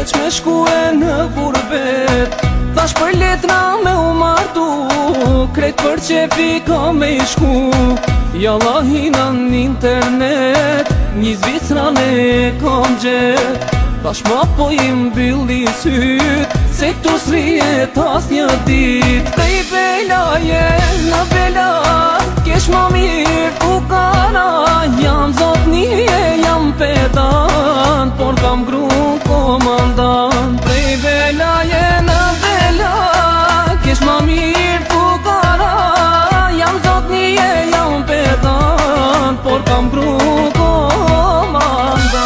veç me shku e në gurbet. Thash për letra me u martu, krejt për qefi ka me i shku. Jalla hina n'internet, një Zvicran e kam gjet. Thash ma po i mbylli syt, se këtu s'rijet as një dit. Prej belaje në bela, kesh ma mirë fukara. Jam zotnije, jam pedant, por kam gru komandant. Prej belaje në bela, kesh ma mirë fukara. Jam zotnije, jam pedant, por kam gru komandant.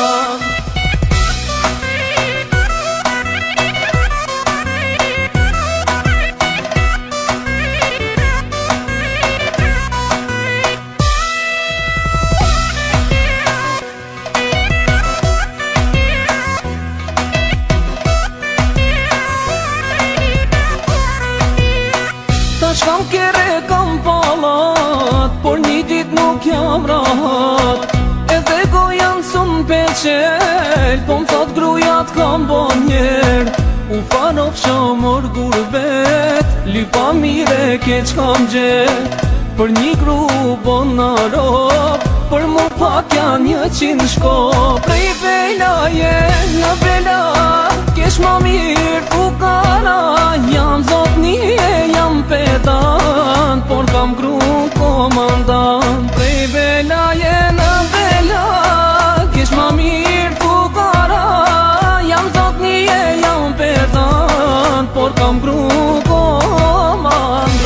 Kam kere kam palat, por një dit nuk jam rahat. Edhe gojan sun peqel, po m'thot grujat kam bon njer. U fanof shamor gurbet, lipa mire keq kam gjet. Për një gru bon në rop, për mu pak janë 100 shkop. Prej belaje në bela, kesh ma mirë fukara. Jam zotnije, jam pedant, por kam gru komandant. Prej belaje në bela, kesh ma mirë fukara. Jam zotnije, jam pedant, por kam gru komandant.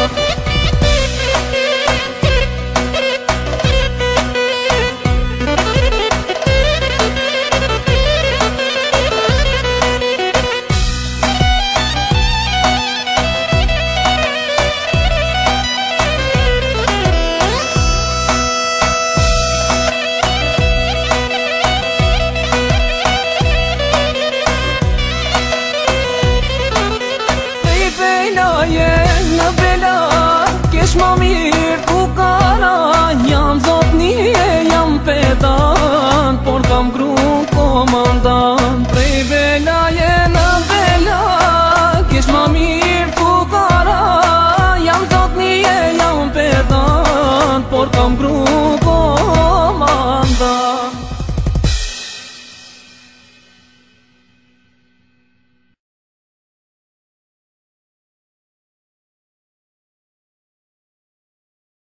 Në bela, kesh ma mirë fukara. Jam zotnije, jam pedant, por kam gru komandant. Prej belaje në bela, kesh ma mirë fukara. Jam zotnije, jam pedant, por kam gru komandant.